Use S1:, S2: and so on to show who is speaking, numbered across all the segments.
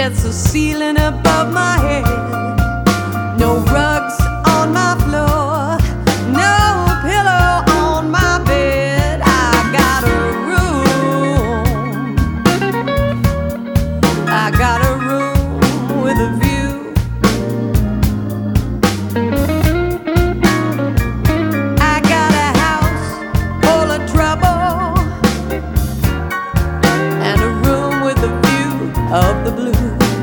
S1: Just a ceiling above my head. No rugs on my floor, no pillow on my bed. I got a room, I got a room with a view. I got a house full of trouble and a room with a view of the blue.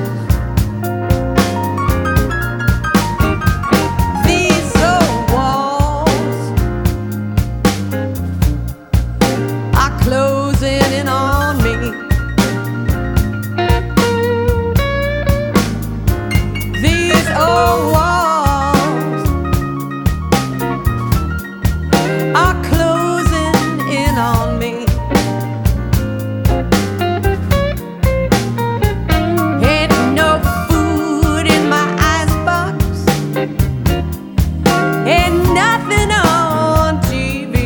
S1: Closing in on me. These old walls are closing in on me. Ain't no food in my icebox, ain't nothing on TV.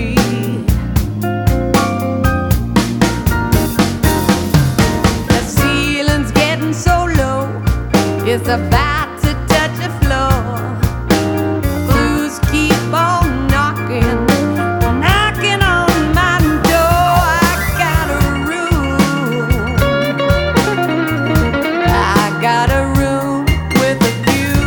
S1: It's about to touch the floor. Blues keep on knocking, knocking on my door. I got a room, I got a room with a view.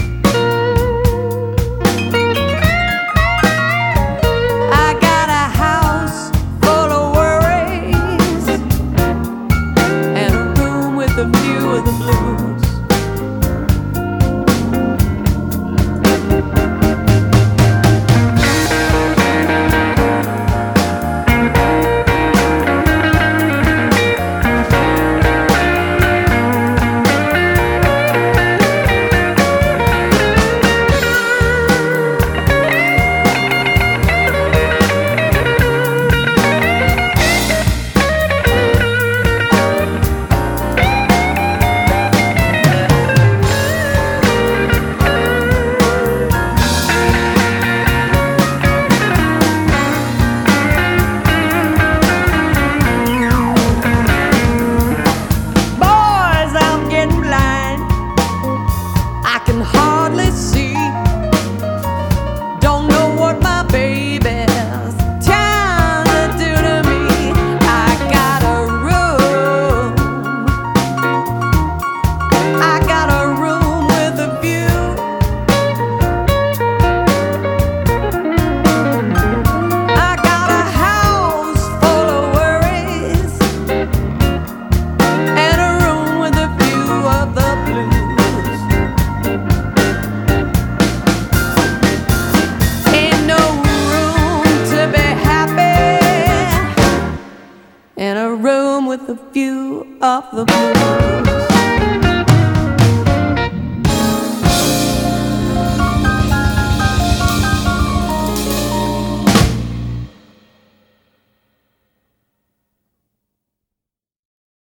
S1: I got a house full of worries and a room with a view of the blues. Hardly see, don't know what my baby's trying to do to me. I got a room, I got a room with a view. I got a house full of worries and a room with a view of the blues. In a room with a view of the blue.